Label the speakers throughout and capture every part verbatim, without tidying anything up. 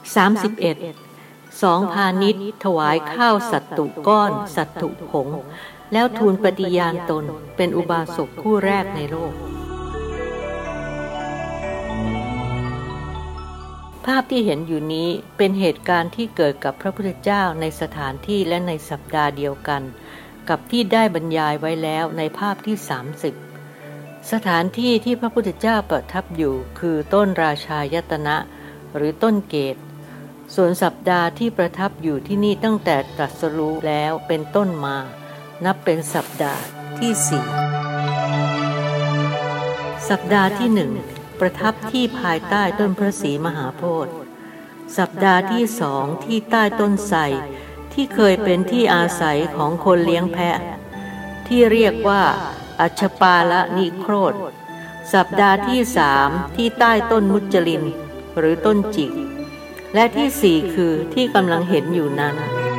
Speaker 1: สามสิบเอ็ดสองพาณิชย์ถวายข้าวสัตตุก้อนสัตตุผงแล้วทูลปฏิญาณตนเป็นอุบาสกคู่แรกในโลกภาพที่เห็นอยู่นี้เป็นเหตุการณ์ที่เกิดกับพระพุทธเจ้าในสถานที่และในสัปดาห์เดียวกันกับที่ได้บรรยายไว้แล้วในภาพที่สามสิบสถานที่ที่พระพุทธเจ้าประทับอยู่คือต้นราชายตนะหรือต้นเกศส่วนสัปดาห์ที่ประทับอยู่ที่นี่ตั้งแต่ตรัสรู้แล้วเป็นต้นมานับเป็นสัปดาห์ที่สี่สัปดาห์ที่หนึ่งประทับที่ภายใต้ต้นพระศรีมหาโพธิ์สัปดาห์ที่สองที่ใต้ต้นไทรที่เคยเป็นที่อาศัยของคนเลี้ยงแพะที่เรียกว่าอัชปาละนิโครธสัปดาห์ที่สามที่ใต้ต้นมุจลินหรือต้นจิกและที่สี่คือที่กำลังเห็นอยู่นั้น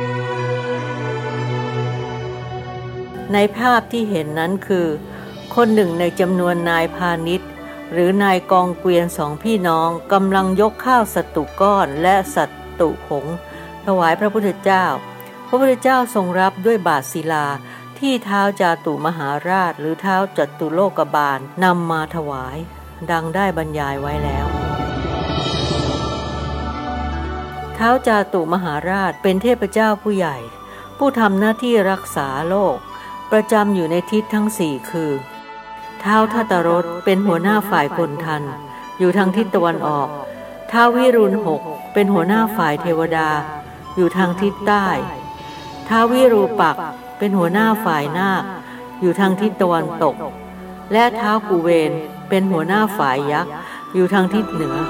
Speaker 1: ในภาพที่เห็นนั้นคือคนหนึ่งในจำนวนนายพาณิชย์หรือนายกองเกวียนสองพี่น้องกำลังยกข้าวสัตตุก้อนและสัตตุผงถวายพระพุทธเจ้าพระพุทธเจ้าทรงรับด้วยบาทศิลาที่ท้าวจาตุมหาราชหรือท้าวจตุโลกบาลนำมาถวายดังได้บรรยายไว้แล้วท้าวจาตุมหาราชเป็นเทพเจ้าผู้ใหญ่ผู้ทำหน้าที่รักษาโลกประจำอยู่ในทิศทั้งสี่คือท้าวทัตตรสเป็นหัวหน้าฝ่ายคนทันอยู่ทางทิศตะวันออกท้าววิรุณหกเป็นหัวหน้าฝ่ายเทวดาอยู่ทางทิศใต้ท้าววิรูปักษ์เป็นหัวหน้าฝ่ายนาคอยู่ทางทิศตะวันตกและท้าวกุเวนเป็นหัวหน้าฝ่ายยักษ์อยู่ทางทิศเหนือ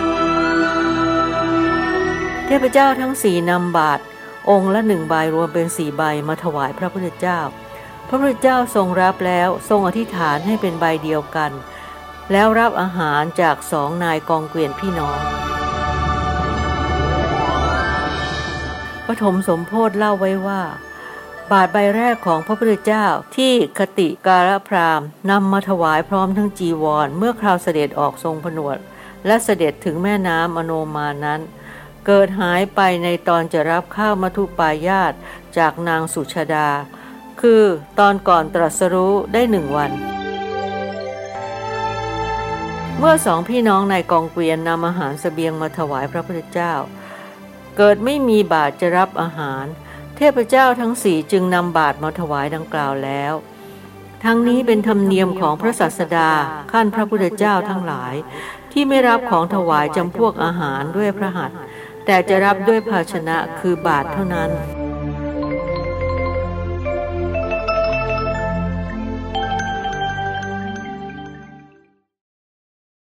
Speaker 1: เทพเจ้าทั้งสี่นำบาตรองค์ละหนึ่งใบรวมเป็นสี่ใบมาถวายพระพุทธเจ้าพระพุทธเจ้าทรงรับแล้วทรงอธิษฐานให้เป็นใบเดียวกันแล้วรับอาหารจากสองนายกองเกวียนพี่น้องปฐมสมโพธิเล่าไว้ว่าบาตรใบแรกของพระพุทธเจ้าที่คติการพราหมณ์นำมาถวายพร้อมทั้งจีวรเมื่อคราวเสด็จออกทรงผนวดและเสด็จถึงแม่น้ำอโนมานั้นเกิดหายไปในตอนจะรับข้าวมัทุปายาตจากนางสุชาดาคือตอนก่อนตรัสรู้ได้หนึ่งวันเมื่อสองพี่น้องนายกองเกวียนนำอาหารเสบียงมาถวายพระพุทธเจ้าเกิดไม่มีบาตรจะรับอาหารเทพเจ้าทั้งสี่จึงนำบาตรมาถวายดังกล่าวแล้วทั้งนี้เป็นธรรมเนียมของพระศาสดาขั้นพระพุทธเจ้าทั้งหลายที่ไม่รับของถวายจำพวกอาหารด้วยพระหัตถ์แต่จะรับด้วยภาชนะคือบาตรเท่านั้น